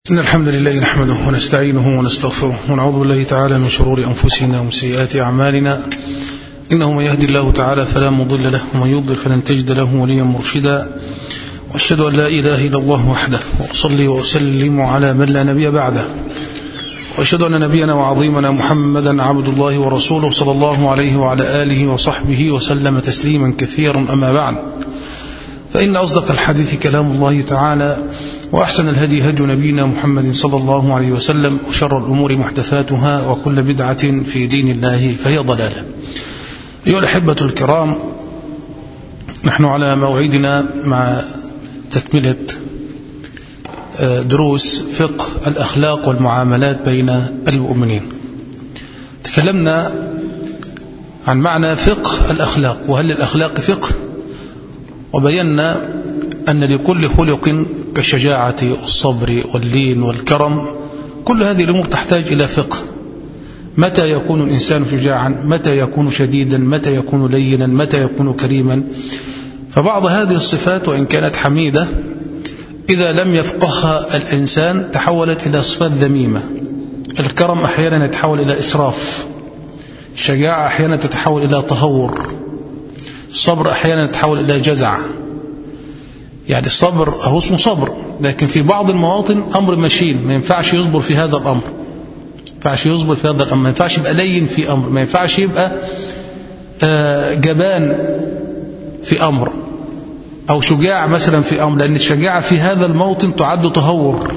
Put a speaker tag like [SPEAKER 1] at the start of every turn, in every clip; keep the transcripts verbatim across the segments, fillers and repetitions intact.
[SPEAKER 1] إن الحمد لله نحمده ونستعينه ونستغفره ونعوذ بالله تعالى من شرور أنفسنا ومن سيئات أعمالنا. إنه من يهدي الله تعالى فلا مضل له ومن يضلل فلن تجد له وليا مرشدا. وأشهد أن لا إله إلا الله وحده وأصلي وأسلم على من لا نبي بعده. وأشهد أن نبينا وعظيمنا محمدا عبد الله ورسوله صلى الله عليه وعلى آله وصحبه وسلم تسليما كثيرا. أما بعد، فإن أصدق الحديث كلام الله تعالى، وأحسن الهدي هدي نبينا محمد صلى الله عليه وسلم، وشر الأمور محدثاتها، وكل بدعة في دين الله فهي ضلالة. أيها الأحبة الكرام، نحن على موعدنا مع تكملة دروس فقه الأخلاق والمعاملات بين المؤمنين. تكلمنا عن معنى فقه الأخلاق، وهل الأخلاق فقه، وبينا أن لكل خلق كالشجاعة والصبر واللين والكرم، كل هذه الأمور تحتاج إلى فقه. متى يكون الإنسان شجاعا، متى يكون شديدا، متى يكون لينا، متى يكون كريما. فبعض هذه الصفات وإن كانت حميدة، إذا لم يفقهها الإنسان تحولت إلى صفات ذميمة. الكرم أحيانا يتحول إلى إسراف، الشجاعة أحيانا تتحول إلى تهور، الصبر أحيانا يتحول إلى جزع. يعني الصبر هو اسمه صبر، لكن في بعض المواطن أمر مشين، ما ينفعش يصبر في هذا الأمر، ما ينفعش يصبر في هذا الأمر، ما ينفعش يبقى لين في أمر، ما ينفعش يبقى جبان في أمر، أو شجاع مثلا في أمر، لأن الشجاعة في هذا الموطن تعد تهور.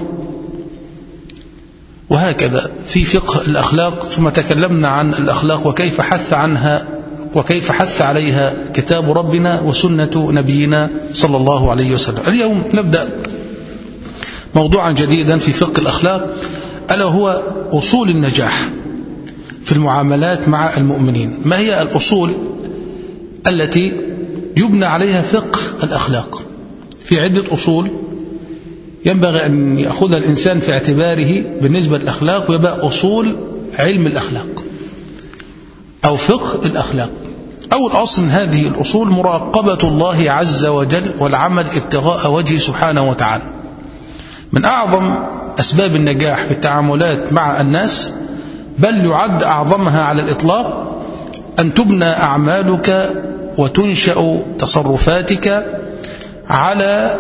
[SPEAKER 1] وهكذا في فقه الأخلاق. ثم تكلمنا عن الأخلاق وكيف حث عنها وكيف حث عليها كتاب ربنا وسنة نبينا صلى الله عليه وسلم. اليوم نبدأ موضوعا جديدا في فقه الأخلاق، ألا هو أصول النجاح في المعاملات مع المؤمنين. ما هي الأصول التي يبنى عليها فقه الأخلاق؟ في عدة أصول ينبغي أن يأخذ الإنسان في اعتباره بالنسبة للأخلاق، ويبقى أصول علم الأخلاق أو فقه الأخلاق. أول أصل من هذه الأصول مراقبة الله عز وجل والعمل ابتغاء وجهه سبحانه وتعالى. من أعظم أسباب النجاح في التعاملات مع الناس، بل يعد أعظمها على الإطلاق، أن تبنى أعمالك وتنشأ تصرفاتك على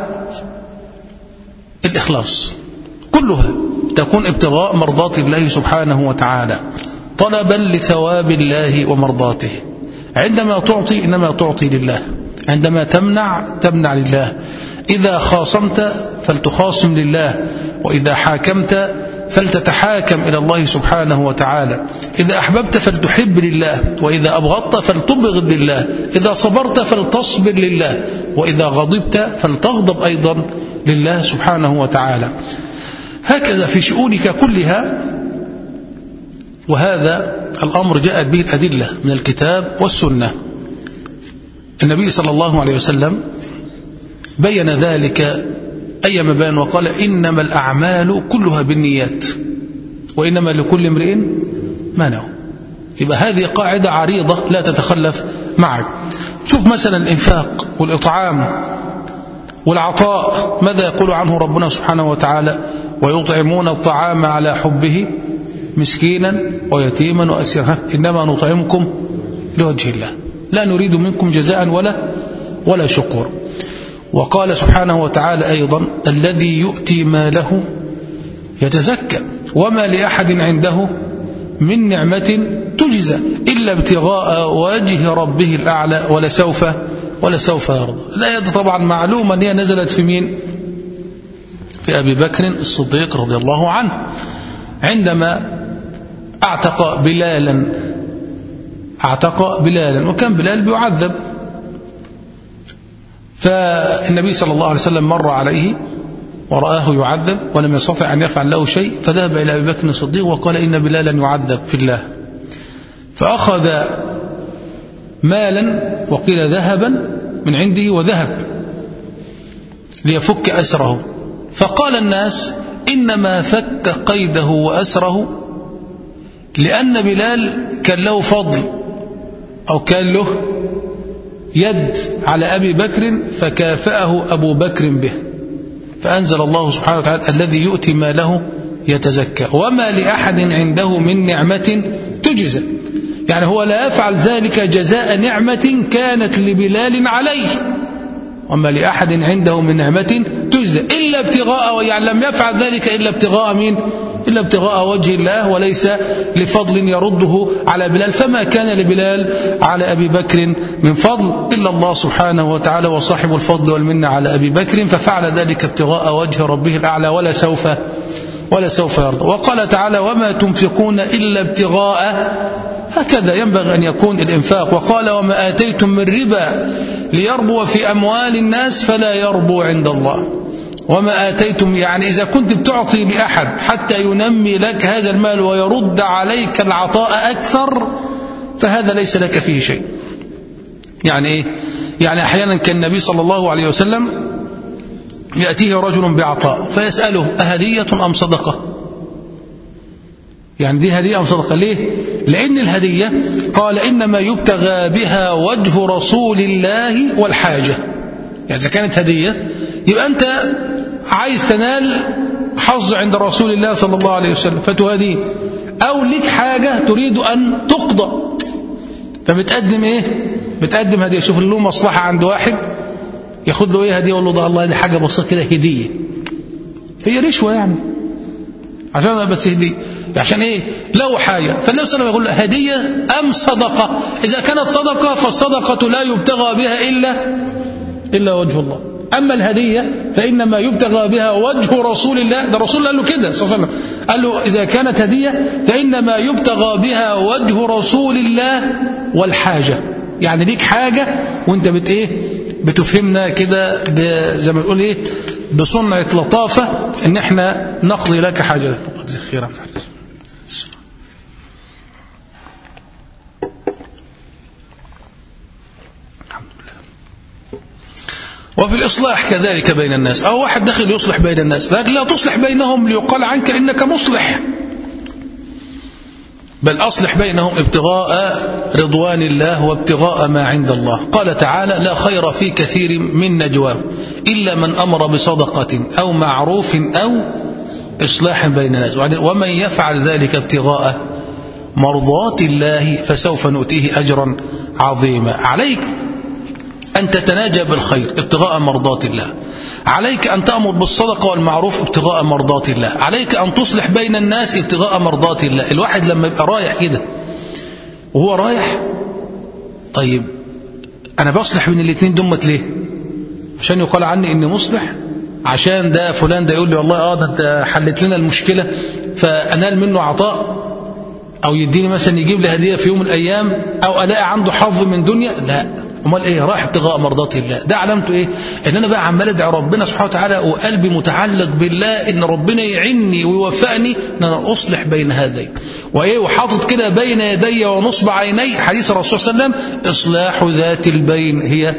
[SPEAKER 1] الإخلاص، كلها تكون ابتغاء مرضات الله سبحانه وتعالى، طلبا لثواب الله ومرضاته. عندما تعطي إنما تعطي لله، عندما تمنع تمنع لله، إذا خاصمت فلتخاصم لله، وإذا حاكمت فلتتحاكم إلى الله سبحانه وتعالى، إذا أحببت فلتحب لله، وإذا أبغضت فلتبغض لله، إذا صبرت فلتصبر لله، وإذا غضبت فلتغضب أيضا لله سبحانه وتعالى. هكذا في شؤونك كلها. وهذا الأمر جاءت به الأدلة من الكتاب والسنة. النبي صلى الله عليه وسلم بين ذلك أيما بيان وقال: إنما الأعمال كلها بالنيات وإنما لكل امرئ ما نوى. يبقى هذه قاعدة عريضة لا تتخلف معك. شوف مثلا الإنفاق والإطعام والعطاء، ماذا يقول عنه ربنا سبحانه وتعالى؟ ويطعمون الطعام على حبه مسكينا ويتيما وأسيرا إنما نطعمكم لوجه الله لا نريد منكم جزاء ولا ولا شكور. وقال سبحانه وتعالى أيضا: الذي يؤتي ماله يتزكى وما لأحد عنده من نعمة تجزى إلا ابتغاء وجه ربه الأعلى ولسوف ولسوف يرضى. الآية طبعا معلومة أن هي نزلت في مين؟ في أبي بكر الصديق رضي الله عنه، عندما اعتق بلالا اعتق بلالا وكان بلال بيعذب، فالنبي صلى الله عليه وسلم مر عليه ورآه يعذب ولم يستطع أن يفعل له شيء، فذهب إلى أبي بكر الصديق وقال: إن بلالا يعذب في الله. فأخذ مالا وقيل ذهبا من عنده وذهب ليفك أسره. فقال الناس: إنما فك قيده وأسره لأن بلال كان له فضل أو كان له يد على أبي بكر فكافأه أبو بكر به، فأنزل الله سبحانه وتعالى الذي يؤتي ماله يتزكى وما لأحد عنده من نعمة تجزى. يعني هو لا يفعل ذلك جزاء نعمة كانت لبلال عليه، وما لأحد عنده من نعمة تجزى إلا ابتغاء، يعني لم يفعل ذلك إلا ابتغاء مين؟ إلا ابتغاء وجه الله، وليس لفضل يرده على بلال. فما كان لبلال على أبي بكر من فضل إلا الله سبحانه وتعالى وصاحب الفضل والمنة على أبي بكر، ففعل ذلك ابتغاء وجه ربه الأعلى ولا سوف ولا سوف يرضى. وقال تعالى وما تنفقون إلا ابتغاء، هكذا ينبغي أن يكون الإنفاق. وقال وما آتيتم من ربا ليربو في أموال الناس فلا يربو عند الله. وما آتيتم يعني إذا كنت بتعطي لأحد حتى ينمي لك هذا المال ويرد عليك العطاء أكثر، فهذا ليس لك فيه شيء. يعني إيه؟ يعني أحيانا كان النبي صلى الله عليه وسلم يأتيه رجل بعطاء فيسأله أهدية أم صدقة؟ يعني دي هدية أم صدقة؟ ليه؟ لأن الهدية قال إنما يبتغى بها وجه رسول الله والحاجة. يعني إذا كانت هدية يبقى أنت عايز تنال حظ عند رسول الله صلى الله عليه وسلم فتهديه، أو لك حاجة تريد أن تقضى فبتقدم إيه؟ بتقدم هدية. شوف له مصلحة عند واحد ياخد له إيه هدية، يقول له ده الله دي حاجة بسيطة كده هدية، هي رشوة يعني عشان بس هدية، عشان إيه؟ لو حاجة. فالنبي صلى الله عليه وسلم يقول له هدية أم صدقة؟ إذا كانت صدقة فالصدقة لا يبتغى بها إلا إلا وجه الله، أما الهدية فإنما يبتغى بها وجه رسول الله. ده رسول الله قال له كده صلى الله عليه وسلم، قال له إذا كانت هدية فإنما يبتغى بها وجه رسول الله والحاجة. يعني ليك حاجة وانت بت ايه بتفهمنا كده زي ما بنقول ايه بصنعة لطافة ان احنا نقضي لك حاجة. خيرا. وفي الإصلاح كذلك بين الناس، أو واحد داخل يصلح بين الناس لكن لا تصلح بينهم ليقال عنك إنك مصلح، بل أصلح بينهم ابتغاء رضوان الله وابتغاء ما عند الله. قال تعالى لا خير في كثير من نجواهم إلا من أمر بصدقة أو معروف أو إصلاح بين الناس ومن يفعل ذلك ابتغاء مرضات الله فسوف نؤتيه أجرا عظيما. عليك أن تتناجى بالخير ابتغاء مرضات الله، عليك أن تأمر بالصدقة والمعروف ابتغاء مرضات الله، عليك أن تصلح بين الناس ابتغاء مرضات الله. الواحد لما يبقى رايح كده وهو رايح طيب أنا بصلح بين الاثنين دمت ليه؟ عشان يقال عني إني مصلح، عشان ده فلان ده يقول لي والله اه ده انت حلت لنا المشكلة فأنال منه عطاء، أو يديني مثلا يجيب لي هدية في يوم من الأيام، أو ألاقي عنده حظ من دنيا. لا، امال ايه؟ راح ابتغاء مرضات الله. ده علامته ايه؟ ان انا بقى عمال ادعي ربنا سبحانه وتعالى وقلبي متعلق بالله ان ربنا يعني ويوفقني ان انا اصلح بين هذين، وايه وحاطط كده بين يدي ونصب عيني حديث الرسول صلى الله عليه وسلم اصلاح ذات البين هي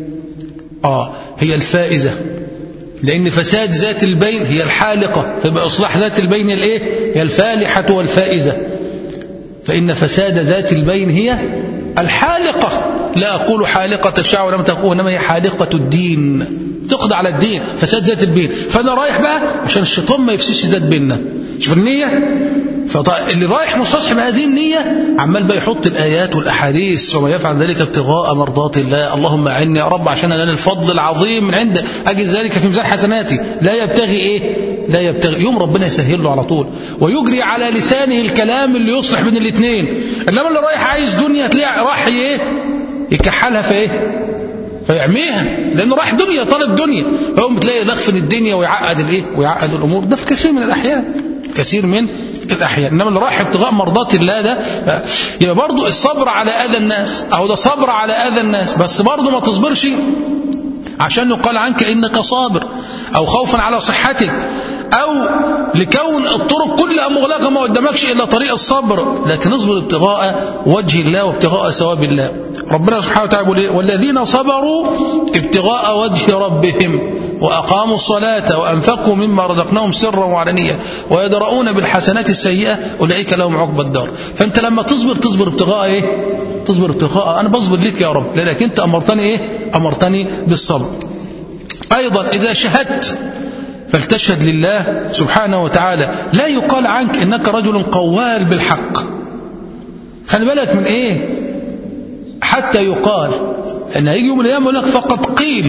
[SPEAKER 1] اه هي الفائزه، لان فساد ذات البين هي الحالقه، فيبقى اصلاح ذات البين الايه؟ هي الفالحه والفائزه، فان فساد ذات البين هي الحالقه. لا أقول حالقة الشعر ولم تقول، إنما هي حالقة الدين، تقضي على الدين، فساد ذات البين. فأنا رايح بقى عشان الشيطان ما يفسدش ذات بيننا. شوف النية، فاللي رايح مستصحب هذه النية عمال بقى يحط الآيات والأحاديث وما يفعل ذلك ابتغاء مرضات الله. اللهم أعني يا رب عشان أنال الفضل العظيم من عندك، أجد ذلك في ميزان حسناتي. لا يبتغي إيه؟ لا يبتغي، يوم ربنا يسهل له على طول ويجري على لسانه الكلام اللي يصلح بين الاثنين. إنما اللي رايح عايز دنيا تلاقي راح إيه؟ يكحلها في ايه؟ فيعميها، لانه راح دنيا طالب دنيا، فهم بتلاقي لخفن الدنيا ويعقد الايه؟ ويعقد الامور. ده في كثير من الاحيان، كثير من الاحيان. انما اللي راح ابتغاء مرضات الله ده يبقى برضه الصبر على اذى الناس، اهو ده صبر على اذى الناس، بس برضه ما تصبرش عشان يقال عنك انك صابر، او خوفا على صحتك، او لكون الطرق كلها مغلقه ما قدامكش الا طريق الصبر، لكن اصبر ابتغاء وجه الله وابتغاء ثواب الله. ربنا سبحانه وتعالى يقول والذين صبروا ابتغاء وجه ربهم واقاموا الصلاه وانفقوا مما رزقناهم سرا وعلانيه ويدرؤون بالحسنات السيئه اولئك لهم عقبى الدار. فانت لما تصبر تصبر ابتغاء ايه؟ تصبر ابتغاء انا بصبر لك يا رب، لانك انت امرتني ايه؟ امرتني بالصبر. ايضا اذا شهدت فلتشهد لله سبحانه وتعالى. لا يقال عنك إنك رجل قوال بالحق. خلي بالك من إيه؟ حتى يقال أن يجي يوم الأيام يقول لك فقد قيل،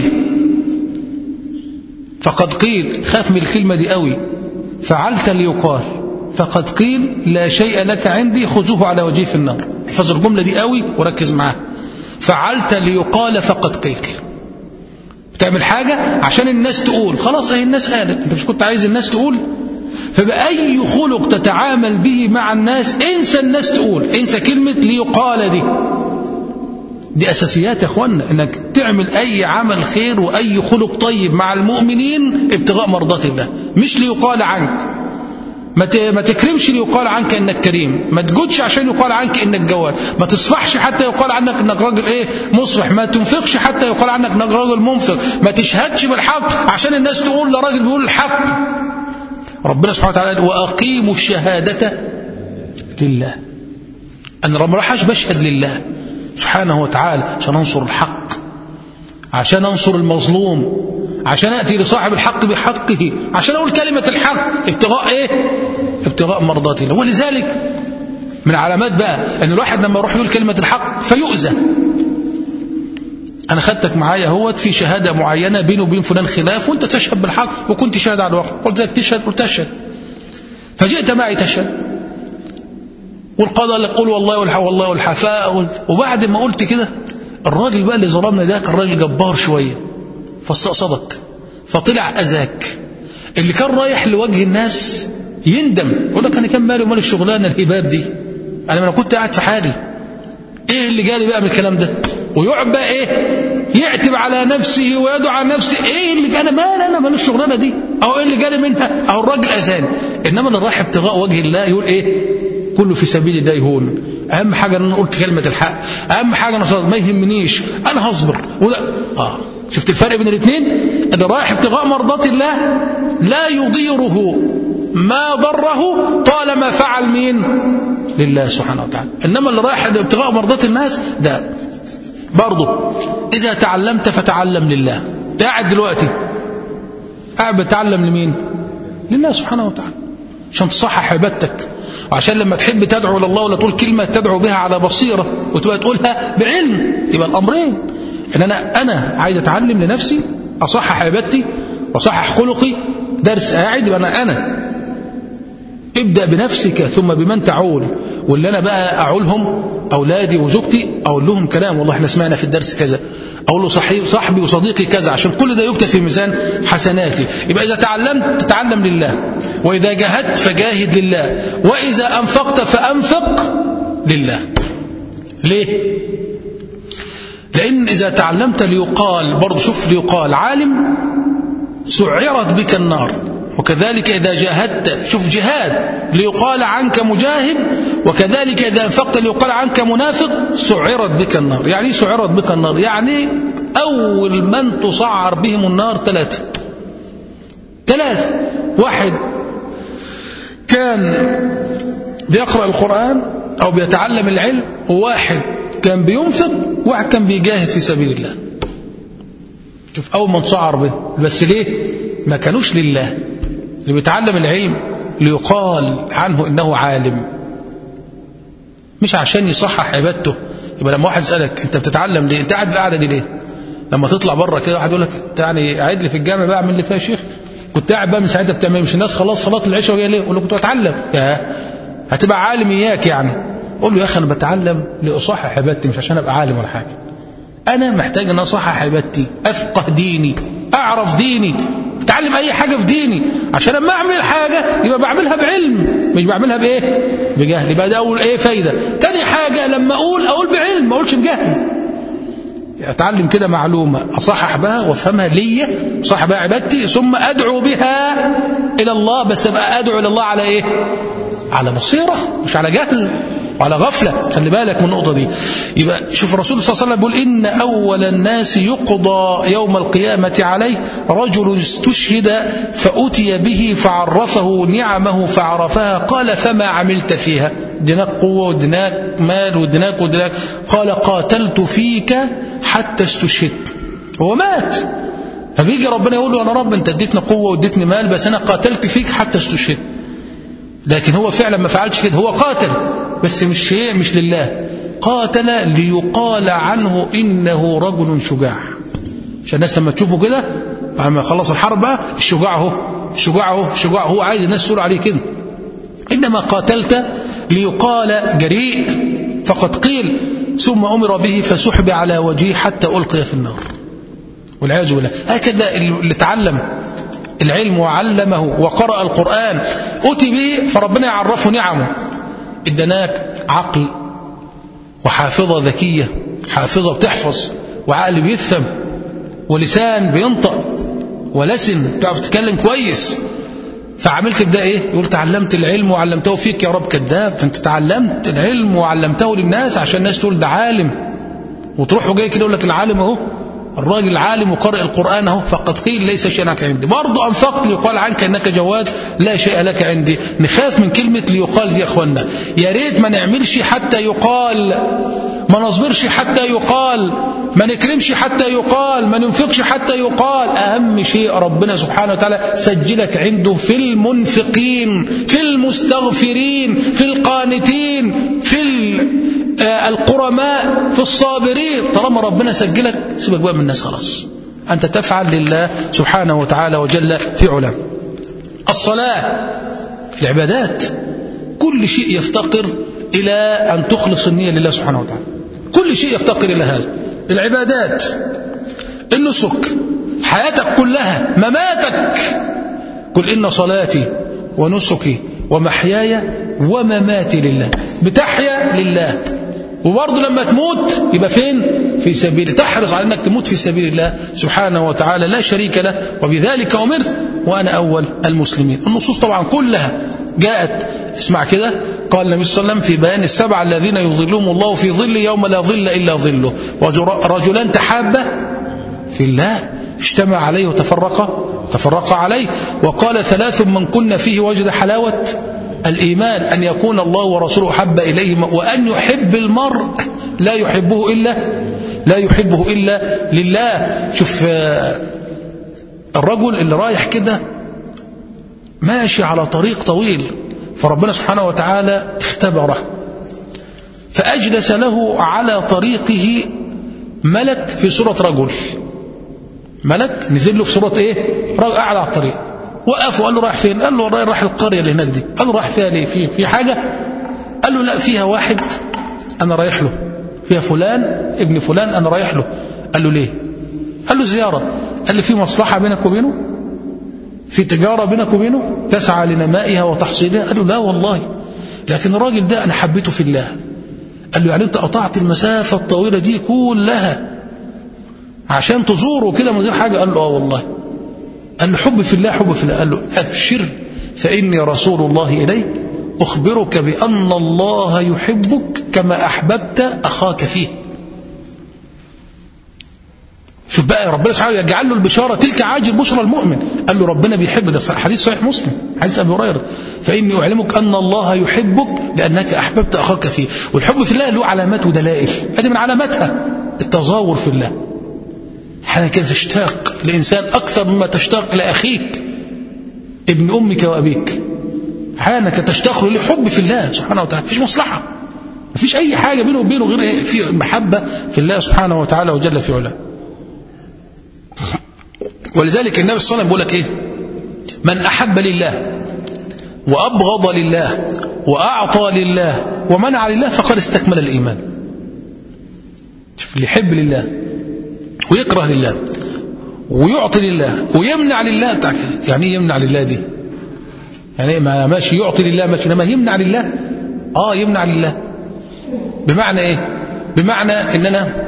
[SPEAKER 1] فقد قيل، خاف من الكلمة دي قوي. فعلت ليقال فقد قيل لا شيء لك عندي خذوه على وجهه في النار. احفظ الجملة دي قوي وركز معاها. فعلت ليقال فقد قيل، بتعمل حاجة عشان الناس تقول، خلاص اهي الناس قالت، انت مش كنت عايز الناس تقول؟ فبأي خلق تتعامل به مع الناس انسى الناس تقول، انسى كلمة ليقال دي. دي أساسيات يا أخوانا، إنك تعمل أي عمل خير وأي خلق طيب مع المؤمنين ابتغاء مرضات الله، مش ليقال عنك. ما تكرمش ليقال عنك إنك كريم، ما تجودش عشان يقال عنك إنك جواد، ما تصفحش حتى يقال عنك إنك راجل إيه مصلح، ما تنفقش حتى يقال عنك إنك راجل منفق، ما تشهدش بالحق عشان الناس تقول ده راجل بيقول الحق. ربنا سبحانه وتعالى وأقيموا الشهادة لله. أنا ما راحش بشهد لله سبحانه وتعالى عشان أنصر الحق، عشان أنصر المظلوم، عشان أتي لصاحب الحق بحقه، عشان أقول كلمة الحق ابتغاء إيه؟ ابتغاء مرضات الله. ولذلك من علامات بقى أن الواحد لما يروح يقول كلمة الحق فيؤذى. أنا خدتك معايا هوت في شهادة معينة بيني وبين فلان خلاف، وأنت تشهد بالحق وكنت شاهد على الواقع، قلت لك تشهد، قلت أشهد، فجئت معي تشهد، والقاضي قال لك قول والله والح والله والحفاء. وبعد ما قلت كده الراجل بقى اللي ظلمنا ده كان راجل جبار شويه، فاستقصدك فطلع اذاك. اللي كان رايح لوجه الناس يندم، يقول لك انا كان مالي ومال الشغلانه الهباب دي، انا ما كنت قاعد في حالي، ايه اللي جالي بقى من الكلام ده؟ ويقعد بقى ايه يعتب على نفسه ويدعو على نفسه، ايه اللي جالي؟ مال انا مال الشغلانه دي، او ايه اللي جالي منها؟ او الراجل اذاني. انما اللي رايح ابتغاء وجه الله يقول ايه؟ كله في سبيل الله يهون. اهم حاجه ان انا قلت كلمه الحق، اهم حاجه انا ما يهمنيش، انا هصبر وده. اه شفت الفرق بين الاثنين؟ اللي رايح ابتغاء مرضات الله لا يضيره ما ضره طالما فعل مين؟ لله سبحانه وتعالى. انما اللي رايح ابتغاء مرضات الناس ده برضه اذا تعلمت فتعلم لله. قاعد دلوقتي قاعد بتعلم لمين؟ لله سبحانه وتعالى، عشان تصحح عبادتك، وعشان لما تحب تدعو لله ولا تقول كلمة تدعو بها على بصيرة وتبقى تقولها بعلم. يبقى الأمرين، إن أنا أنا عايز أتعلم لنفسي، أصحح عبادتي وأصحح خلقي. درس قاعد يبقى أنا أنا ابدأ بنفسك ثم بمن تعول. واللي أنا بقى أعولهم أولادي وزوجتي أقول لهم كلام، والله احنا سمعنا في الدرس كذا، أقول له صحيح صاحبي وصديقي كذا، عشان كل ده يكتب في ميزان حسناتي. يبقى إذا تعلمت تتعلم لله، وإذا جاهدت فجاهد لله، وإذا أنفقت فأنفق لله. ليه؟ لأن إذا تعلمت ليقال، برضو شوف ليقال عالم سعرت بك النار، وكذلك إذا جاهدت، شوف جهاد ليقال عنك مجاهد، وكذلك إذا أنفقت ليقال عنك منافق سعرت بك النار. يعني سعرت بك النار يعني أول من تصعر بهم النار ثلاثة ثلاثة واحد كان بيقرأ القرآن أو بيتعلم العلم، وواحد كان بينفق، وواحد كان بيجاهد في سبيل الله. شوف أول من تصعر به، بس ليه؟ ما كانوش لله. اللي بيتعلم العلم ليقال عنه إنه عالم، مش عشان يصحح عبادته. يبقى لما واحد يسألك أنت بتتعلم ليه؟ أنت قاعد القعدة دي ليه؟ لما تطلع بره كده واحد يقول لك أنت يعني قاعد لي في الجامع بقى أعمل لي فيها شيخ، كنت قاعد بقى من ساعتها بتعمل، مش الناس خلاص صلاة العشاء وجايه ليه؟ يقول له كنت بتعلم. يا هتبقى عالم إياك يعني. قول له يا أخي أنا بتعلم لأصحح عبادتي، مش عشان أبقى عالم ولا حاجة. أنا محتاج أن أصحح عبادتي، أفقه ديني، أعرف ديني، أتعلم أي حاجة في ديني، عشان لما أعمل حاجة يبقى بعملها بعلم، مش بعملها بإيه؟ بجهل. يبقى ده أول إيه فايدة. تاني حاجة لما أقول أقول بعلم، ما أقولش بجهل. أتعلم كده معلومة أصحح بها وأفهمها ليا، أصحح بها عبادتي، ثم أدعو بها إلى الله. بس أبقى أدعو إلى الله على إيه؟ على بصيرة، مش على جهل وعلى غفلة. خلي بالك من النقطة دي. يبقى شوف الرسول صلى الله عليه وسلم بيقول إن أول الناس يقضى يوم القيامة عليه رجل استشهد فأتي به فعرفه نعمه فعرفها، قال فما عملت فيها؟ اديناك قوة وديناك مال وديناك وديناك. قال قاتلت فيك حتى استشهدت. هو مات فبيجي ربنا يقول له أنا رب أنت اديتني قوة واديتني مال بس أنا قاتلت فيك حتى استشهد. لكن هو فعلا ما فعلش كده، هو قاتل بس مش شيء مش لله، قاتل ليقال عنه إنه رجل شجاع، عشان الناس لما تشوفه كده بعد ما يخلص الحرب بقى الشجاع اهو الشجاع اهو الشجاع هو عايز الناس تقول عليه كده. إنما قاتلت ليقال جريء، فقد قيل ثم أمر به فسحب على وجهه حتى ألقي في النار والعياذ بالله. هكذا اللي تعلم العلم وعلمه وقرأ القرآن أتي به فربنا يعرفه نعمه، ادناك عقل وحافظة ذكية، حافظة بتحفظ وعقل بيفهم ولسان بينطق ولسن تعرف تتكلم كويس، فعملت بده ايه؟ يقول تعلمت العلم وعلمته فيك يا رب. كذاب، فانت تعلمت العلم وعلمته للناس عشان الناس تقول ده عالم، وتروح وجاي كده يقول لك العالم اهو الراجل عالم وقارئ القرآن اهو، فقد قيل ليس شيء لك عندي. برضه انفقت ليقال عنك انك جواد لا شيء لك عندي. نخاف من كلمة ليقال دي يا اخوانا، يا ريت ما نعملش حتى يقال، ما نصبرش حتى يقال، ما نكرمش حتى يقال، ما ننفقش حتى يقال. أهم شيء ربنا سبحانه وتعالى سجلك عنده في المنفقين، في المستغفرين، في القانتين، في القرماء، في الصابرين. طالما ربنا سجلك سيبك بقى من الناس خلاص، أنت تفعل لله سبحانه وتعالى وجل في علاه. الصلاة العبادات كل شيء يفتقر إلى أن تخلص النية لله سبحانه وتعالى، كل شيء يفتقر إلى هذا. العبادات، النسك، حياتك كلها، مماتك، قل إن صلاتي ونسكي ومحياي ومماتي لله. بتحيا لله، وبرضه لما تموت يبقى فين؟ في سبيل، تحرص على أنك تموت في سبيل الله سبحانه وتعالى لا شريك له، وبذلك أمرت وأنا أول المسلمين. النصوص طبعا كلها جاءت، اسمع كده، قال النبي صلى الله عليه وسلم في بيان السبعة الذين يظلهم الله في ظل يوم لا ظل إلا ظله، ورجلان تحابا في الله اجتمع عليه وتفرق تفرق عليه، وقال ثلاث من كن فيه وجد حلاوة الإيمان، أن يكون الله ورسوله أحب إليه، وأن يحب المرء لا يحبه إلا لا يحبه إلا لله. شوف الرجل اللي رايح كده ماشي على طريق طويل، فربنا سبحانه وتعالى اختبره فأجلس له على طريقه ملك في صورة رجل، ملك نزل له في صورة ايه؟ رجل قاعد على الطريق. وقف وقال له رايح فين؟ قال له رايح القرية اللي هناك دي. قال له رايح فيها ليه؟ في في حاجة؟ قال له لا، فيها واحد أنا رايح له، فيها فلان ابن فلان أنا رايح له. قال له ليه؟ قال له زيارة. قال له في مصلحة بينك وبينه؟ في تجارة بينك وبينه تسعى لنمائها وتحصيلها؟ قال له لا والله، لكن الراجل ده أنا حبيته في الله. قال له يعني أنت قطعت المسافة الطويلة دي كلها عشان تزوره كده من غير حاجة؟ قال له آه والله. قال له حب في الله، حب في الله. قال له أبشر فإني رسول الله إليك أخبرك بأن الله يحبك كما أحببت أخاك فيه. شوف بقى ربنا سبحانه يجعل له البشارة تلك عاجل بشرى المؤمن. قال له ربنا بيحب، ده حديث صحيح مسلم، حديث أبي هريرة، فإني أعلمك أن الله يحبك لأنك أحببت أخاك فيه. والحب في الله له علامات ودلائل، هذه من علاماتها التظاهر في الله. حاجة كده تشتاق الإنسان أكثر مما تشتاق إلى أخيك ابن أمك وأبيك، حاجة تشتاق له حب في الله سبحانه وتعالى، مفيش مصلحة، مفيش أي حاجة بينه وبينه غير في محبة في الله سبحانه وتعالى وجل في علاه. ولذلك النبي صلى الله عليه وسلم بيقول لك ايه؟ من احب لله وابغض لله واعطى لله ومنع لله فقد استكمل الايمان. اللي يحب لله ويكره لله ويعطي لله ويمنع لله، يعني ايه يمنع لله دي؟ يعني ما ماشي يعطي لله ماشي، انما يمنع لله اه يمنع لله بمعنى ايه؟ بمعنى اننا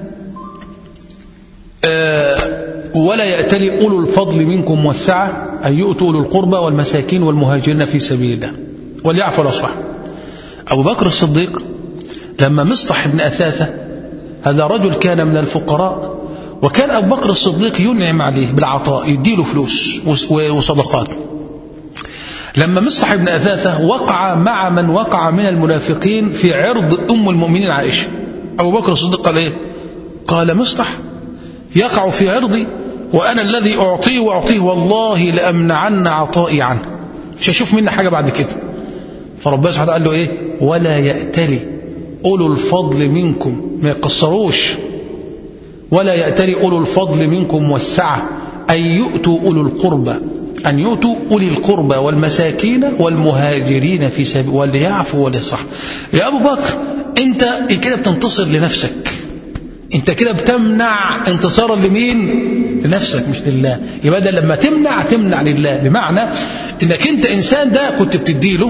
[SPEAKER 1] آه ولا يأتلي أولو الفضل منكم والسعة أن يؤتوا أولو القربى والمساكين والمهاجرين في سبيل الله وليعفوا الأصلح. أبو بكر الصديق لما مصطح بن أثاثة، هذا رجل كان من الفقراء، وكان أبو بكر الصديق ينعم عليه بالعطاء، يديله فلوس وصدقات. لما مصطح بن أثاثة وقع مع من وقع من المنافقين في عرض أم المؤمنين عائشة، أبو بكر الصديق قال إيه؟ قال مصطح يقع في عرضي وأنا الذي أعطيه وأعطيه والله لأمنعن عطائي عنه، مش هشوف منه حاجة بعد كده. فربنا سبحانه قال له إيه؟ ولا يأتلي أولو الفضل منكم، ما يقصروش، ولا يأتلي أولو الفضل منكم والسعة أن يؤتوا أولو القربى أن يؤتوا أولي القربى والمساكين والمهاجرين في سبيل وليعفوا وليصح. يا أبو بكر أنت كده بتنتصر لنفسك، أنت كده بتمنع انتصارا لمين؟ لنفسك مش لله. يبقى ده لما تمنع تمنع لله، بمعنى أنك أنت إنسان ده كنت بتديله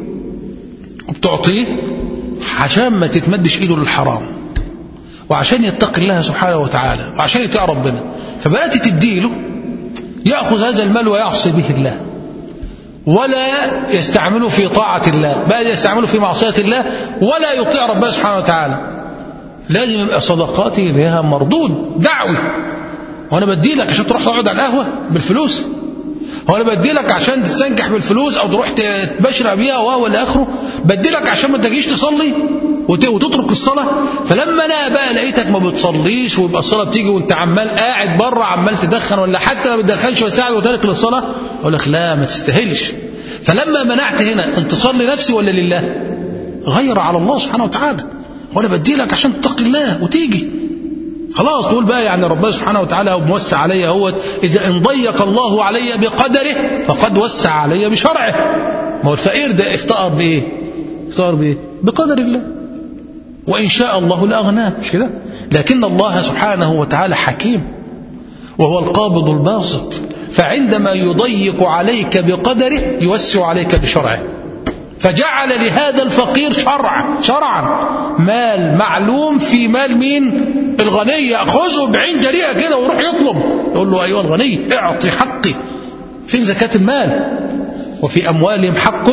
[SPEAKER 1] وبتعطيه عشان ما تتمدش إيده للحرام، وعشان يتقي الله سبحانه وتعالى، وعشان يطيع ربنا، فبدأت تديله يأخذ هذا المال ويعصي به الله، ولا يستعمله في طاعة الله، بل يستعمله في معصية الله، ولا يطيع ربنا سبحانه وتعالى. لازم يبقى صدقاتي لها مردود دعوي. وانا بدي لك عشان تروح تقعد على القهوة بالفلوس؟ هو انا بدي لك عشان تستنجح بالفلوس او تروح تبشر بيها ولا اخره؟ بدي لك عشان ما تجيش تصلي وتترك الصلاة؟ فلما انا بقى لقيتك ما بتصليش ويبقى الصلاة بتيجي وانت عمال قاعد بره عمال تدخن، ولا حتى ما بتدخنش وساعد وتارك للصلاة، اقول لك لا ما تستاهلش. فلما منعت هنا انتصار لنفسي ولا لله؟ غير على الله سبحانه وتعالى. وانا بدي لك عشان تتقي الله وتيجي خلاص تقول بقى يعني ربنا سبحانه وتعالى موسع علي اهوت، اذا ان ضيق الله علي بقدره فقد وسع علي بشرعه. ما هو الفقير ده افتقر بايه؟ افتقر بايه؟ بقدر الله. وان شاء الله لاغناه، مش كده؟ لكن الله سبحانه وتعالى حكيم وهو القابض الباسط، فعندما يضيق عليك بقدره يوسع عليك بشرعه، فجعل لهذا الفقير شرع شرعا مال معلوم في مال مين؟ الغني. يأخذه بعين جريئة كده ويروح يطلب، يقول له أيها الغني اعطي حقي. فين زكاة المال؟ وفي أموالهم حق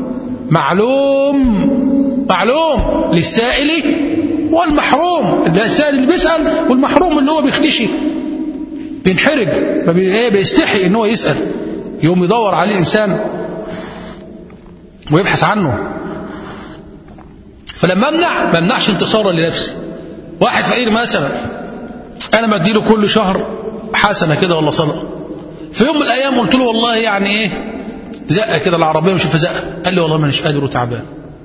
[SPEAKER 1] معلوم معلوم للسائل والمحروم. السائل اللي بيسأل والمحروم اللي هو بيختشي بينحرج بيستحي ان هو يسأل، يوم يدور عليه الإنسان ويبحث عنه. فلما امنع ما امنعش انتصارا لنفسي. واحد فقير مثلا انا بديله كل شهر حسنه كده ولا صدقه، في يوم من الايام قلت له والله يعني ايه زقه كده العربيه مش في زقه، قال لي والله مانيش قادر وتعبان.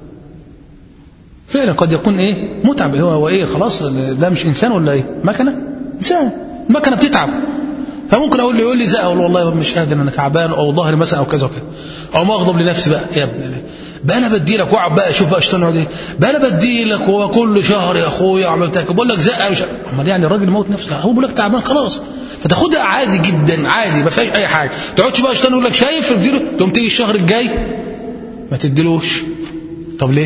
[SPEAKER 1] فعلا قد يكون ايه متعب، هو هو ايه خلاص ده مش انسان ولا ايه؟ مكنه؟ انسان، المكنه بتتعب. فممكن اقول له يقول لي زقه، اقول له والله مش قادر انا تعبان او ظهري مثلا او كذا وكذا، او ما اغضب لنفسي بقى يا ابني بقى انا بدي لك واقعد بقى اشوف بقى اشتغل ايه بقى انا بدي لك هو كل شهر يا اخويا عملتك بقول لك زقه مش امال يعني الراجل موت نفسه، هو بيقول لك تعبان خلاص فتاخدها عادي جدا عادي ما فيش اي حاجه. ما تقعدش بقى اشتغل يقول لك شايف تديله تقوم تيجي الشهر الجاي ما تديلوش. طب ليه؟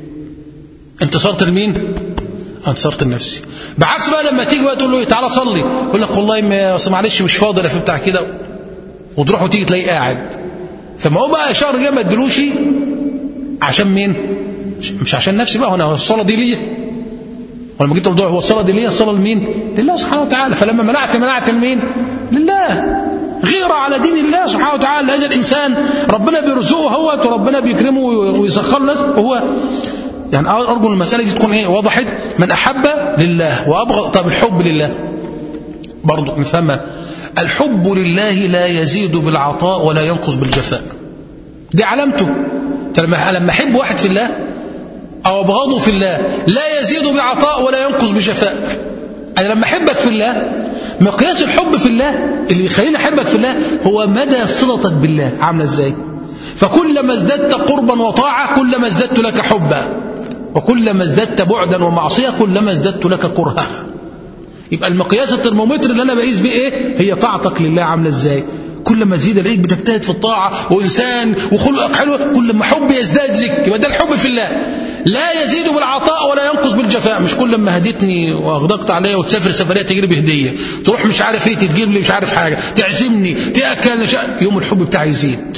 [SPEAKER 1] انتصرت لمين؟ انتصرت لنفسي. بعكس بقى لما تيجي بقى تقول له تعالى صلي يقول لك والله معلش مش فاضي في بتاع كده، وتروح وتيجي تلاقيه قاعد. فما هو بقى شهر جاي ما ادلوش عشان مين؟ مش عشان نفسي بقى، هنا الصلاه دي ليه؟ ولما جيت الموضوع هو الصلاه دي ليه؟ الصلاه لمين؟ لله سبحانه وتعالى. فلما منعت منعت لمين؟ لله. غيره على دين الله سبحانه وتعالى. هذا الانسان ربنا بيرزقه هو وربنا بيكرمه ويسخر له وهو يعني ارجو المساله دي تكون ايه وضحت. من احب لله وابغض. طب الحب لله برضه نفهمها. الحب لله لا يزيد بالعطاء ولا ينقص بالجفاء، دي علامته. لما احب واحد في الله او ابغضه في الله لا يزيد بعطاء ولا ينقص بجفاء. انا لما احبك في الله مقياس الحب في الله اللي يخليني احبك في الله هو مدى صلتك بالله عامله ازاي. فكلما ازددت قربا وطاعه كلما ازددت لك حبا، وكلما ازددت بعدا ومعصيه كلما ازددت لك كرها. يبقى المقياس الترمومتر اللي انا بقيس بيه ايه؟ هي طاعتك لله عامله ازاي. كل ما تزيد الاقيك بتجتهد في الطاعه وانسان وخلقك حلو، كل ما حب يزداد لك. يبقى ده الحب في الله. لا يزيد بالعطاء ولا ينقص بالجفاء. مش كل ما هديتني واغدقت عليا وتسافر سفريه تجري بهديه، تروح مش عارف ايه تجيب لي مش عارف حاجه، تعزمني تاكلني يوم الحب بتاعي يزيد.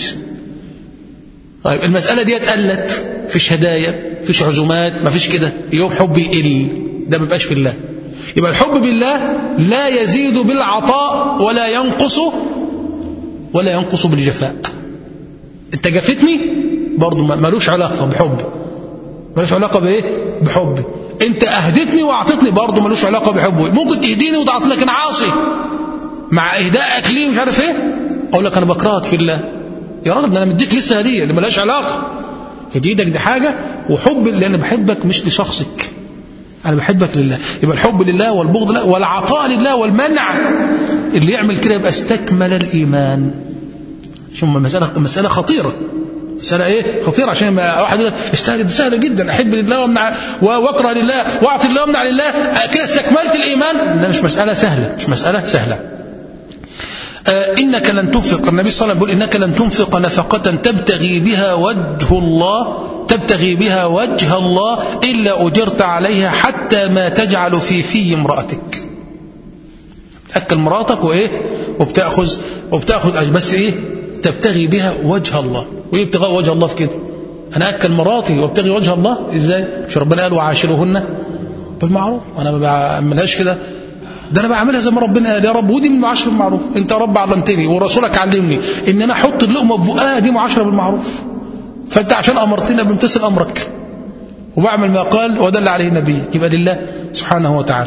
[SPEAKER 1] طيب المساله دي قلت، فيش هدايا فيش عزومات ما فيش كده، يوم حبي يقل، ده ما بيبقاش في الله. يبقى الحب بالله لا يزيد بالعطاء ولا ينقص ولا ينقص بالجفاء. انت جفتني برضو ملوش علاقه بحب، ملوش علاقه بايه؟ بحبي. انت اهدتني واعطتني برضو ملوش علاقه بحبي. ممكن تهديني وتعطي لكن عاصي مع إهدائك لي مش عارف إيه، أقول لك أنا بكرهك في الله. يا راجل أنا مديك لسه هدية اللي ملهاش علاقة، هديتك دي حاجة، وحب اللي أنا بحبك مش لشخصك، أنا بحبك لله. يبقى الحب لله والبغض لله والعطاء لله والمنع، اللي يعمل كده يبقى استكمل الإيمان. ثم مسألة مسألة خطيرة، مسألة إيه خطيرة، عشان واحد يقول استهدف سهلة جدا، أحب لله وامنع واكره لله واعطي لله وامنع لله كده استكملت الإيمان. ده مش مسألة سهلة، مش مسألة سهلة. آه إنك لن تنفق، النبي صلى الله عليه وسلم يقول إنك لن تنفق نفقة تبتغي بها وجه الله تبتغي بها وجه الله إلا أجرت عليها حتى ما تجعل في في امرأتك. تأكل مراتك وإيه وبتأخذ وبتأخذ بس إيه تبتغي بها وجه الله. وإيه ابتغاء وجه الله في كده؟ أنا أكل مراتي وابتغي وجه الله إزاي؟ مش ربنا قال وعاشرهن بالمعروف؟ وأنا ما بعملهاش كده، ده أنا بعملها زي ما ربنا قال. يا رب ودي من معاشرة بالمعروف، أنت يا رب علمتني ورسولك علمني إن أنا أحط اللقمة في بقها، دي معاشرة بالمعروف. فأنت عشان أمرتنا بامتثل أمرك وبعمل ما قال ودل عليه النبي، يبقى لله سبحانه وتعالى.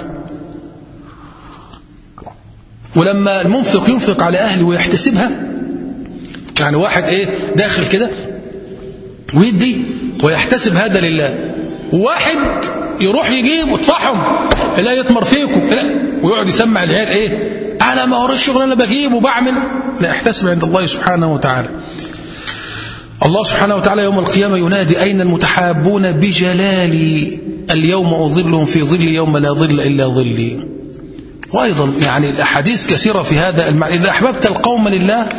[SPEAKER 1] ولما المنفق ينفق على أهله ويحتسبها، يعني واحد إيه داخل كده ويدي ويحتسب هذا لله، وواحد يروح يجيب ويطفحهم لا يطمر فيكم لا، ويقعد يسمع العيال إيه أنا ما ورش شغل أنا بجيب وبعمل، لا احتسب عند الله سبحانه وتعالى. الله سبحانه وتعالى يوم القيامة ينادي أين المتحابون بجلالي اليوم أظلهم في ظلي يوم لا ظل إلا ظلي. وأيضا يعني الأحاديث كثيرة في هذا المعنى. إذا أحببت القوم لله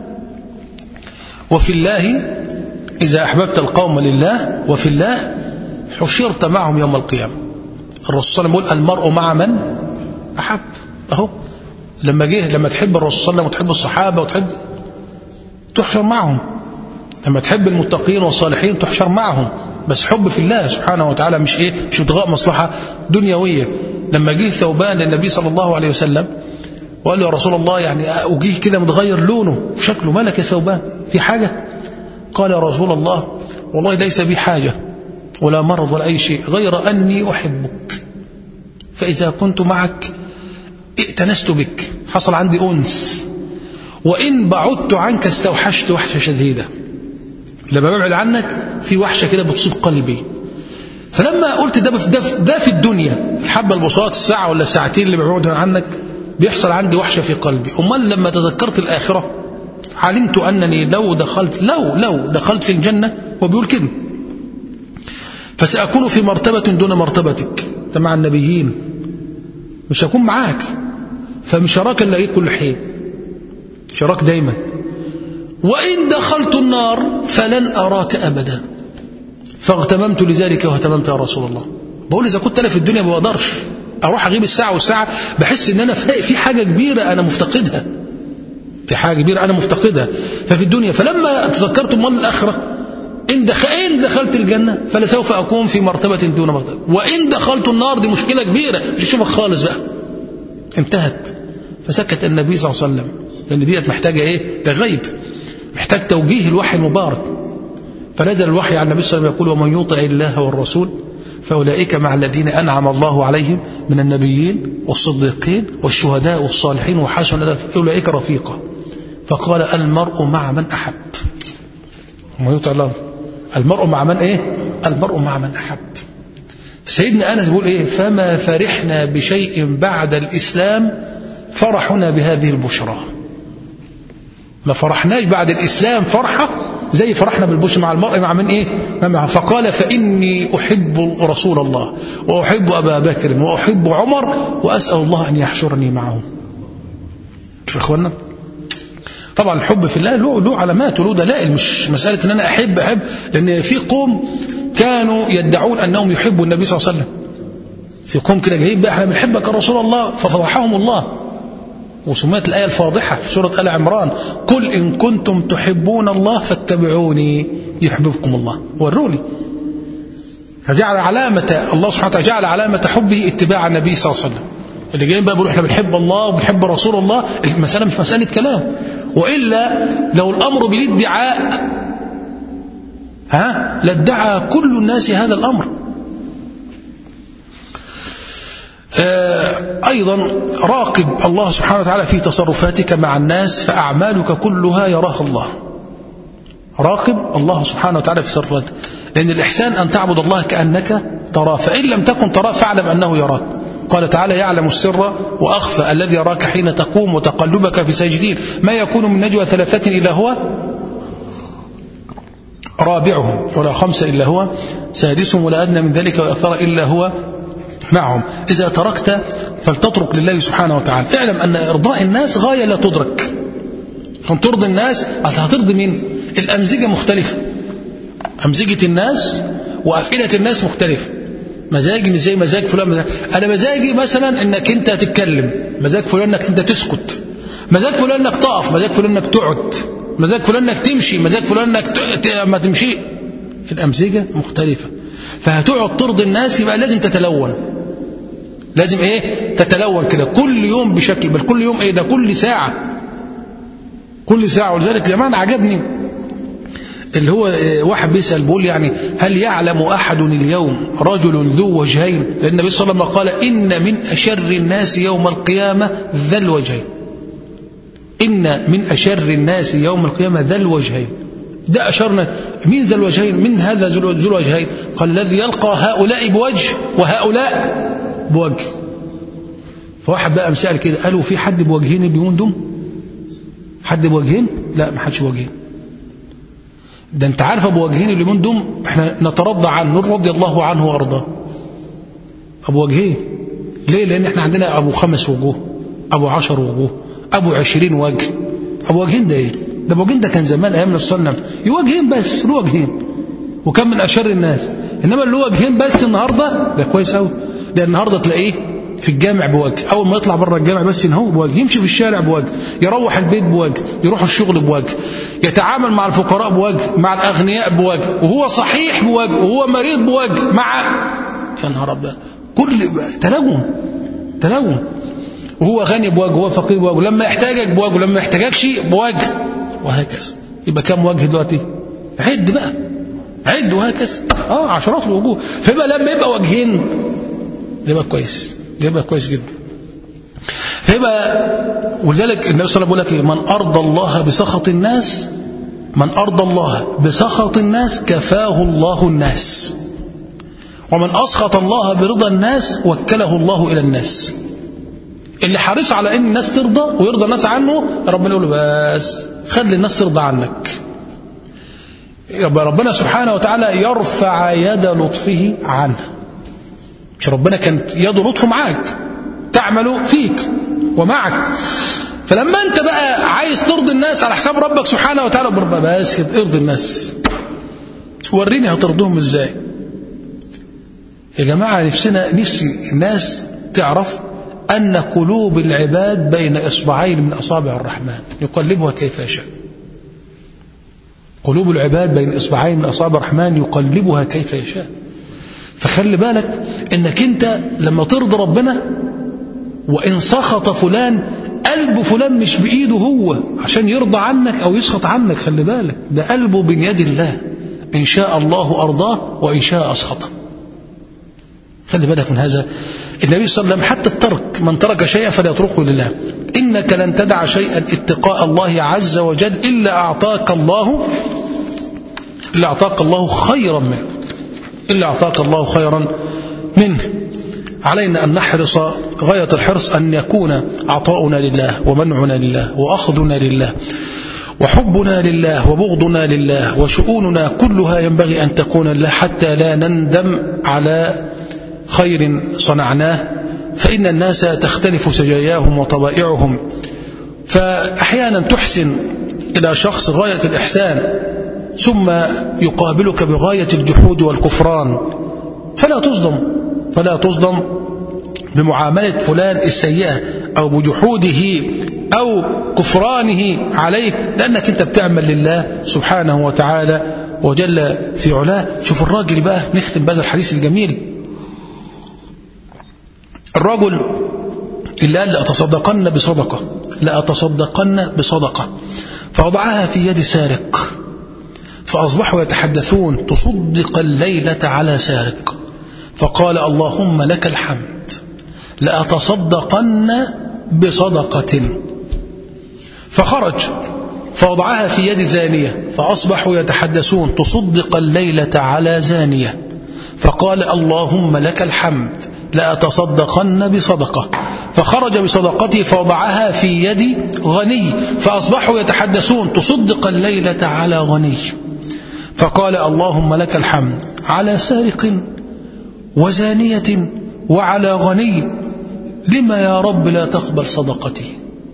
[SPEAKER 1] وفي الله، إذا أحببت القوم لله وفي الله حشرت معهم يوم القيامة. الرسول صلى الله عليه وسلم يقول المرء مع من أحب. أهو لما جه لما تحب الرسول صلى الله عليه وسلم وتحب الصحابة وتحب تحشر معهم، لما تحب المتقين والصالحين تحشر معهم، بس حب في الله سبحانه وتعالى، مش إيه مش ابتغاء مصلحة دنيوية. لما جه ثوبان للنبي صلى الله عليه وسلم وقال له يا رسول الله يعني أجيه كده متغير لونه شكله، مالك يا ثوبان في حاجة؟ قال يا رسول الله والله ليس بي حاجة ولا مرض ولا أي شيء غير أني أحبك، فإذا كنت معك ائتنست بك، حصل عندي أنس، وإن بعدت عنك استوحشت وحشة شديدة، لما ببعد عنك في وحشة كده بتصيب قلبي. فلما قلت ده ده في الدنيا الحبة البساط الساعة ولا ساعتين اللي ببعد عنك بيحصل عندي وحشة في قلبي، أمال لما تذكرت الآخرة علمت أنني لو دخلت لو لو دخلت الجنة، وبيقول كده فسأكون في مرتبة دون مرتبتك، أنت مع النبيين مش هكون معاك، فمش هراك إلا إيه كل حين، مش هراك دايما. وإن دخلت النار فلن أراك أبدا، فاغتممت لذلك واهتممت يا رسول الله. بقول إذا كنت أنا في الدنيا ما بقدرش أروح أغيب الساعة والساعة، بحس إن أنا في حاجة كبيرة أنا مفتقدها، في حاجة كبيرة أنا مفتقدها ففي الدنيا. فلما تذكرت أمال الآخرة إن دخلت الجنة فلسوف أكون في مرتبة دون مرتبة، وإن دخلت النار دي مشكلة كبيرة مش أشوفك خالص بقى، انتهت. فسكت النبي صلى الله عليه وسلم، لأن ديت محتاجة إيه تغيب، محتاج توجيه الوحي المبارك. فنزل الوحي على النبي صلى الله عليه وسلم يقول ومن يطع الله والرسول فأولئك مع الذين أنعم الله عليهم من النبيين والصديقين والشهداء والصالحين وحسن أولئك رفيقا. فقال المرء مع من أحب. ومن يطع الله المرء مع من إيه المرء مع من أحب. سيدنا أنس بيقول إيه فما فرحنا بشيء بعد الإسلام فرحنا بهذه البشرى. ما فرحناش بعد الإسلام فرحة زي فرحنا بالبشرى مع المرء مع من إيه مع. فقال فإني أحب رسول الله وأحب أبا بكر وأحب عمر وأسأل الله أن يحشرني معهم. شو إخوانا طبعا الحب في الله له له علامات وله دلائل، مش مسألة أن أنا أحب أحب، لأن في قوم كانوا يدعون أنهم يحبوا النبي صلى الله عليه وسلم، في قوم كده جايين بقى احنا بنحبك يا رسول الله، ففضحهم الله وسميت الآية الفاضحة في سورة آل عمران قل إن كنتم تحبون الله فاتبعوني يحببكم الله، وروني. فجعل علامة الله سبحانه وتعالى جعل علامة حبه اتباع النبي صلى الله عليه وسلم. اللي جايين بقى بيقولوا احنا بنحب الله وبنحب رسول الله، المسألة مش مسألة كلام، وإلا لو الأمر بالادعاء ها لادعى كل الناس هذا الأمر. آه أيضا راقب الله سبحانه وتعالى في تصرفاتك مع الناس، فأعمالك كلها يراها الله. راقب الله سبحانه وتعالى في تصرفاتك، لأن الإحسان أن تعبد الله كأنك تراه، فإن لم تكن تراه فاعلم أنه يراك. قال تعالى: يعلم السر وأخفى الذي يراك حين تقوم وتقلبك في ساجدين، ما يكون من نجوى ثلاثة إلا هو رابعهم ولا خمسة إلا هو سادسهم ولا أدنى من ذلك وأكثر إلا هو معهم. إذا تركت فلتترك لله سبحانه وتعالى. اعلم أن إرضاء الناس غاية لا تدرك. عشان ترضي الناس هترضي مين؟ الأمزجة مختلفة، أمزجة الناس وأفئدة الناس مختلفة. مزاجي مش زي مزاج فلان. مزاج. أنا مزاجي مثلا أنك أنت تتكلم، مزاج فلان أنك أنت تسكت، مزاج فلان أنك تقف، مزاج فلان أنك تقعد، مزاج فلان أنك تمشي، مزاج فلان أنك ت... ما تمشي. الأمزجة مختلفة، فهتقعد ترضي الناس يبقى لازم تتلون، لازم إيه تتلون كده كل يوم بشكل، بل كل يوم إيه ده كل ساعة، كل ساعة. ولذلك كمان عجبني اللي هو واحد بيسأل بيقول يعني هل يعلم أحد اليوم رجل ذو وجهين؟ لأن النبي صلى الله عليه وسلم قال: إن من أشر الناس يوم القيامة ذا الوجهين. إن من أشر الناس يوم القيامة ذا الوجهين. ده أشرنا مين ذا الوجهين؟ من هذا ذو الوجهين؟ قال: الذي يلقى هؤلاء بوجه وهؤلاء بوجه. فواحد بقى مسأل كده، قالوا في حد بوجهين اليومين دول؟ حد بوجهين؟ لا، ما حدش بوجهين. ده انت عارف ابو وجهين اليومين دول احنا نترضى عنه رضي الله عنه وارضاه. ابو وجهين ليه؟ لان احنا عندنا ابو خمس وجوه، ابو عشر وجوه، ابو عشرين وجه. ابو وجهين ده ايه؟ ده ابو وجهين ده كان زمان ايام النبي صلى الله عليه وسلم وجهين بس، له وجهين، وكان من اشر الناس. انما اللي له وجهين بس النهارده ده كويس قوي. ده النهارده تلاقيه في الجامع بوجه، اول ما يطلع بره الجامع بس ان هو بوجه، يمشي في الشارع بوجه، يروح البيت بوجه، يروح الشغل بوجه، يتعامل مع الفقراء بوجه، مع الاغنياء بوجه، وهو صحيح بوجه، وهو مريض بوجه، مع يا نهار ابيض كل تلون تلون. وهو غني بوجه، وهو فقير بوجه، لما يحتاجك بوجه، لما يحتاجكش بوجه، وهكذا. يبقى كام وجه دلوقتي؟ عد بقى، عد، وهكذا. اه عشرات الوجوه. فيبقى لما يبقى وجهين يبقى كويس، يبقى كويس جدا. فيبقى ولذلك النبي صلى الله عليه وسلم بيقول لك: من أرضى الله بسخط الناس، من أرضى الله بسخط الناس كفاه الله الناس، ومن أسخط الله برضا الناس وكله الله إلى الناس. اللي حريص على ان الناس ترضى ويرضى الناس عنه، ربنا يقول له بس خلي الناس ترضى عنك. ربنا سبحانه وتعالى يرفع يد لطفه عنه. مش ربنا كانت يد لطفه معاك تعمل فيك ومعك، فلما انت بقى عايز ترضي الناس على حساب ربك سبحانه وتعالى، بس ارضي الناس، وريني هترضوهم ازاي. يا جماعة نفسنا نفسي الناس تعرف أن قلوب العباد بين إصبعين من أصابع الرحمن يقلبها كيف يشاء. قلوب العباد بين إصبعين من أصابع الرحمن يقلبها كيف يشاء. فخلي بالك أنك أنت لما ترضى ربنا، وإن سخط فلان، قلب فلان مش بإيده هو عشان يرضى عنك أو يسخط عنك، خلي بالك ده قلبه بين يد الله، إن شاء الله أرضاه وإن شاء أسخطه. خلي بالك من هذا. النبي صلى الله عليه وسلم حتى الترك، من ترك شيئا فليتركه لله. إنك لن تدع شيئا اتقاء الله عز وجل إلا أعطاك الله إلا أعطاك الله خيرا منه إلا أعطاك الله خيرا منه. علينا أن نحرص غاية الحرص أن يكون عطاؤنا لله، ومنعنا لله، وأخذنا لله، وحبنا لله، وبغضنا لله، وشؤوننا كلها ينبغي أن تكون لله، حتى لا نندم على خير صنعناه. فإن الناس تختلف سجاياهم وطبائعهم، فأحيانا تحسن إلى شخص غاية الإحسان ثم يقابلك بغاية الجحود والكفران، فلا تصدم فلا تصدم بمعاملة فلان السيئة أو بجحوده أو كفرانه عليك، لأنك أنت بتعمل لله سبحانه وتعالى وجل في علاه. شوف الراجل بقى، نختم بهذا الحديث الجميل. الرجل اللي قال لأتصدقن بصدقة لأتصدقن بصدقة فوضعها في يد سارق، فأصبحوا يتحدثون: تصدق الليلة على سارق. فقال: اللهم لك الحمد، لأتصدقن بصدقة. فخرج فوضعها في يد زانية فأصبحوا يتحدثون تصدق الليلة على زانية. فقال اللهم لك الحمد لأتصدقن بصدقة. فخرج بصدقته فوضعها في يد غني فأصبحوا يتحدثون تصدق الليلة على غني. فقال اللهم لك الحمد على سارق وزانية وعلى غني، لما يا رب لا تقبل صدقتي.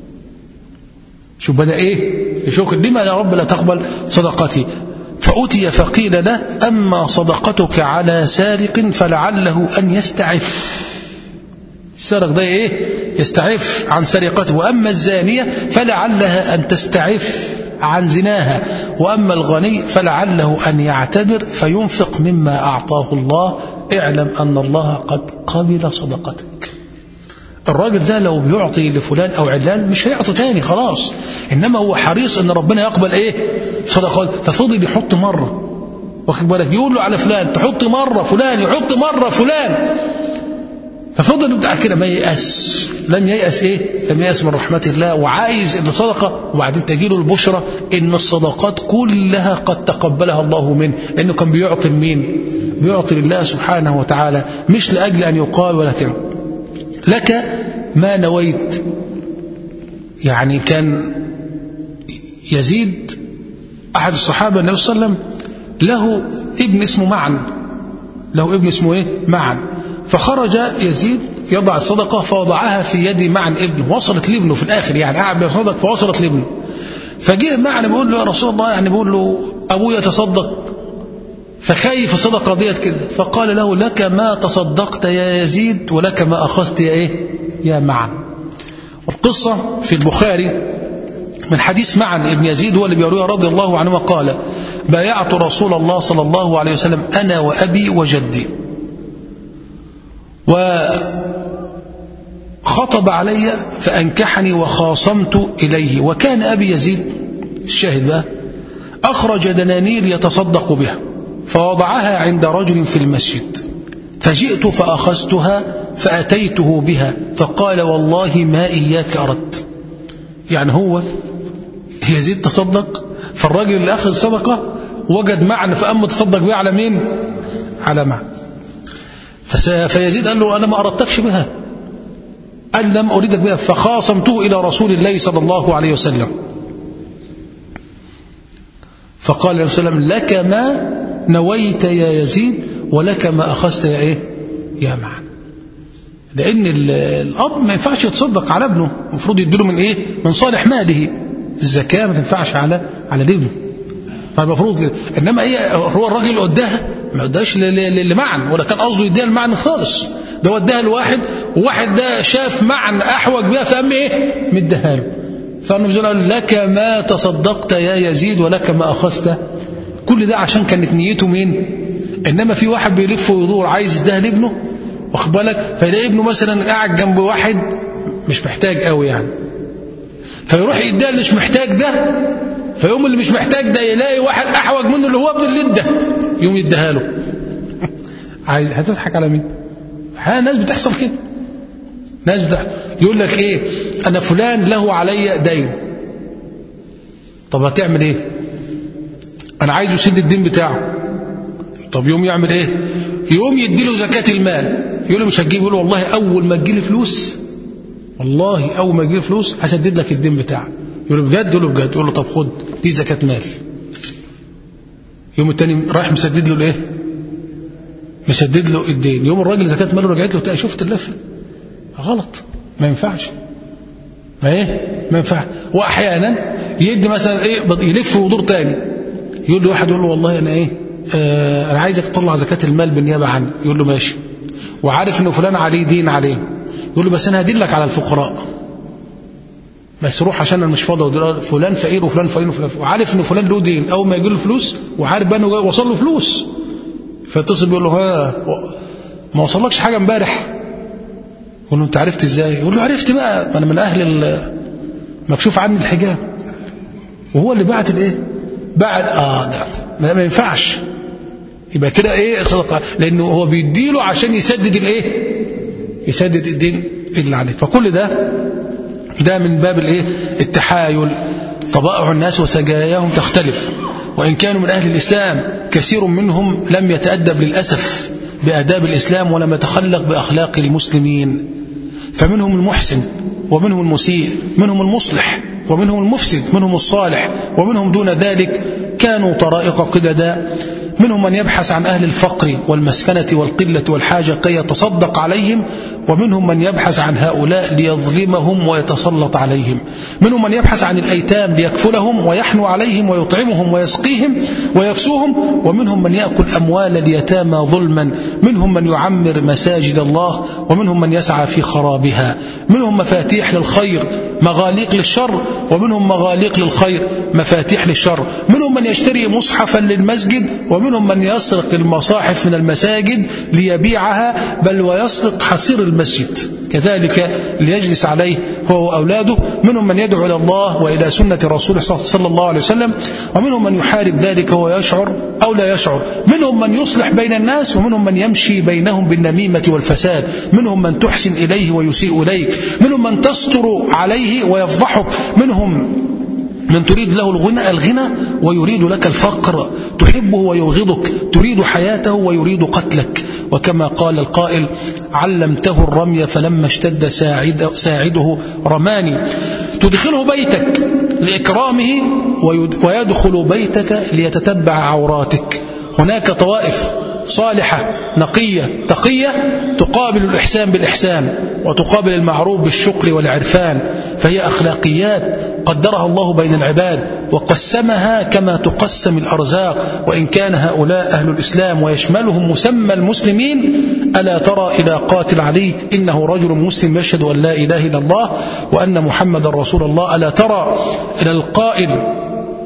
[SPEAKER 1] شو بدأ إيه يشوك، لما يا رب لا تقبل صدقتي. فأتي فقيل له أما صدقتك على سارق فلعله أن يستعف. السارق ده إيه يستعف عن سرقته، وأما الزانية فلعلها أن تستعف عن زناها، وأما الغني فلعله أن يعتبر فينفق مما أعطاه الله. اعلم أن الله قد قبل صدقتك. الراجل ده لو بيعطي لفلان أو علان مش هيعطي تاني خلاص، إنما هو حريص أن ربنا يقبل إيه صدقات. ففضل يحط مرة، واخد بالك، يقول له على فلان تحط مرة، فلان يحط مرة فلان. ففضل بتاع كده ما ييأس، لم ييأس إيه لم ييأس من رحمة الله، وعايز إن صدقة. وبعدين تجيله البشرة إن الصدقات كلها قد تقبلها الله منه، لأنه كان بيعطي لمين؟ بيعطي لله سبحانه وتعالى، مش لأجل أن يقال ولا كان لك ما نويت. يعني كان يزيد أحد الصحابة النبي صلى الله عليه وسلم له ابن اسمه معن، له ابن اسمه إيه معن. فخرج يزيد يضع الصدقة فوضعها في يد معن ابنه، وصلت لابنه في الآخر، يعني قاعد بيصدق فوصلت لابنه. فجاء معن بيقول له يا رسول الله، يعني بيقول له أبويا يتصدق، فخايف الصدقة ديت كده. فقال له لك ما تصدقت يا يزيد ولك ما أخذت يا إيه يا معن. والقصة في البخاري من حديث معن ابن يزيد هو اللي بيرويه رضي الله عنه قال بايعت رسول الله صلى الله عليه وسلم أنا وأبي وجدي، وخطب علي فأنكحني وخاصمت إليه، وكان أبي يزيد الشاهد بقى أخرج دنانير يتصدق بها فوضعها عند رجل في المسجد، فجئت فأخذتها فأتيته بها فقال والله ما إياك أردت. يعني هو يزيد تصدق، فالراجل اللي أخذ صدقة وجد معنى فأم تصدق بها على مين؟ على معنى. فيزيد قال له أنا ما أردتكش بها، قال لم أريدك بها. فخاصمته إلى رسول الله صلى الله عليه وسلم فقال النبي صلى الله عليه وسلم لك ما نويت يا يزيد ولك ما أخذت يا إيه يا معن. لأن الأب ما ينفعش يتصدق على ابنه، المفروض يديله من إيه من صالح ماله. الزكاة ما تنفعش على على ابنه، فالمفروض كده. إنما إيه هو الراجل اللي وداها ما وداش لمعن، ولا كان قصده يديها المعن خالص، ده وداها لواحد، وواحد ده شاف معن أحوج بها فأم إيه مديها له. فالنبي قال لك ما تصدقت يا يزيد ولك ما أخذت. كل ده عشان كانت نيته مين؟ إنما في واحد بيلف ويدور عايز يديها لابنه، واخد بالك، فيلاقي ابنه مثلا قاعد جنب واحد مش محتاج قوي يعني، فيروح يديها اللي مش محتاج ده، فيوم اللي مش محتاج ده يلاقي واحد أحوج منه اللي هو ابن اللي ده يوم يديها له. عايز هتضحك على مين؟ ها ناس بتحصل كده، ناس بتحصل. يقول لك ايه انا فلان له علي دين، طب هتعمل ايه؟ انا عايزه يسد الدين بتاعه، طب يوم يعمل ايه؟ يوم يديله زكاة المال، يقول له مش هتجيب، يقول له والله اول ما تجيلي فلوس، والله اول ما تجيلي فلوس هسدد لك الدين بتاعك. يقول له بجد؟ يقول له بجد. يقول له طب خد دي زكاة مال. يوم التاني رايح مسدد له الايه؟ مسدد له الدين. يوم الراجل زكاة ماله رجعت له، شفت اللفه غلط، ما ينفعش، ما ايه ما ينفعش. واحيانا يدي مثلا ايه يلف ودور تاني، يقول له واحد يقول له والله انا ايه آه انا عايزك تطلع زكاة المال بالنيابه عني. يقول له ماشي، وعارف انه فلان عليه دين عليه، يقول له بس انا هدلك على الفقراء، بس روح عشان انا مش فاضي، فلان فقير وفلان فقير وفلان، وعارف انه فلان له دين، اول ما يجي له فلوس وعارف بقى انه وصل له فلوس، فيتصل بيقول له ها ما وصلكش حاجه امبارح؟ يقول له انت عرفت ازاي؟ يقول له عرفت بقى، انا من اهل مكشوف عني الحجاب. وهو اللي بعت الايه بعد اه ده ما ينفعش، يبقى كده ايه صدقه، لانه هو بيديله عشان يسدد الايه يسدد الدين اللي عليه. فكل ده ده من باب الايه التحايل. طبائع الناس وسجاياهم تختلف، وإن كانوا من أهل الإسلام كثير منهم لم يتأدب للأسف بآداب الإسلام ولم يتخلق بأخلاق المسلمين. فمنهم المحسن ومنهم المسيء، منهم المصلح ومنهم المفسد، منهم الصالح ومنهم دون ذلك، كانوا طرائق قددا. منهم من يبحث عن أهل الفقر والمسكنة والقلة والحاجة كي يتصدق عليهم، ومنهم من يبحث عن هؤلاء ليظلمهم ويتسلط عليهم. منهم من يبحث عن الأيتام ليكفلهم ويحنو عليهم ويطعمهم ويسقيهم ويكسوهم، ومنهم من يأكل أموال اليتامى ظلما. منهم من يعمر مساجد الله، ومنهم من يسعى في خرابها. منهم مفاتيح للخير مغاليق للشر، ومنهم مغاليق للخير مفاتيح للشر. منهم من يشتري مصحفا للمسجد، ومنهم من يسرق المصاحف من المساجد ليبيعها، بل ويسرق حصير المسجد كذلك ليجلس عليه هو وأولاده. منهم من يدعو إلى الله وإلى سنة رسوله صلى الله عليه وسلم، ومنهم من يحارب ذلك وهو يشعر أو لا يشعر. منهم من يصلح بين الناس، ومنهم من يمشي بينهم بالنميمة والفساد. منهم من تحسن إليه ويسيء إليك، منهم من تستر عليه ويفضحك، منهم من تريد له الغنى الغنى ويريد لك الفقر، تحبه ويبغضك، تريد حياته ويريد قتلك. وكما قال القائل: علمته الرمي فلما اشتد ساعد ساعده رماني. تدخله بيتك لإكرامه ويدخل بيتك ليتتبع عوراتك. هناك طوائف صالحة نقية تقية تقابل الإحسان بالإحسان وتقابل المعروف بالشكر والعرفان، فهي أخلاقيات قدرها الله بين العباد وقسمها كما تقسم الأرزاق. وإن كان هؤلاء أهل الإسلام ويشملهم مسمى المسلمين، ألا ترى إلى قاتل علي إنه رجل مسلم يشهد أن لا إله إلا الله وأن محمد رسول الله. ألا ترى إلى القائل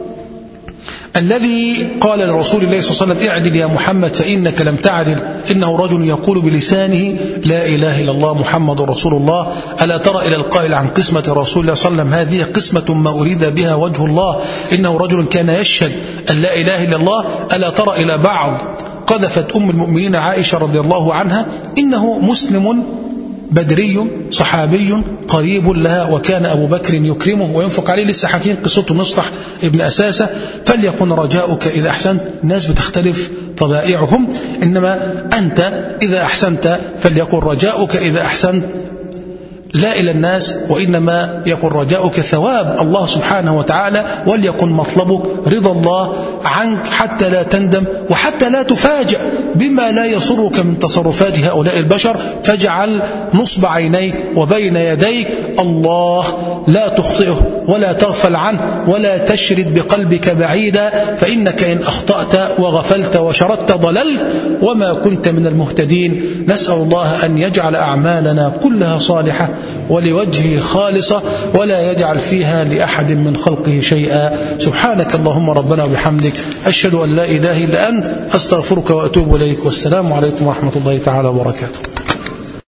[SPEAKER 1] الذي قال لرسول الله صلى الله عليه وسلم: اعدل يا محمد فإنك لم تعدل، إنه رجل يقول بلسانه لا إله إلا الله محمد رسول الله. ألا ترى إلى القائل عن قسمة رسول الله صلى الله عليه وسلم: هذه قسمة ما أريد بها وجه الله، إنه رجل كان يشهد أن لا إله إلا الله. ألا ترى إلى بعض قذفت أم المؤمنين عائشة رضي الله عنها إنه مسلم بدري صحابي قريب لها، وكان أبو بكر يكرمه وينفق عليه. لسه حكين قصته مصطح ابن أساسة: فليكن رجاؤك إذا أحسنت. الناس بتختلف طبائعهم، إنما أنت إذا أحسنت فليكن رجاؤك إذا أحسنت لا إلى الناس، وإنما يكن رجاؤك ثواب الله سبحانه وتعالى، وليكن مطلبك رضا الله عنك حتى لا تندم وحتى لا تفاجأ بما لا يسرك من تصرفات هؤلاء البشر. فاجعل نصب عينيك وبين يديك الله، لا تخطئه ولا تغفل عنه ولا تشرد بقلبك بعيدا، فإنك إن أخطأت وغفلت وشردت ضللت وما كنت من المهتدين. نسأل الله أن يجعل أعمالنا كلها صالحة ولوجهه خالصة، ولا يجعل فيها لأحد من خلقه شيئا. سبحانك اللهم ربنا وبحمدك، أشهد أن لا إله إلا أنت، أستغفرك وأتوب إليك، والسلام عليكم ورحمة الله تعالى وبركاته.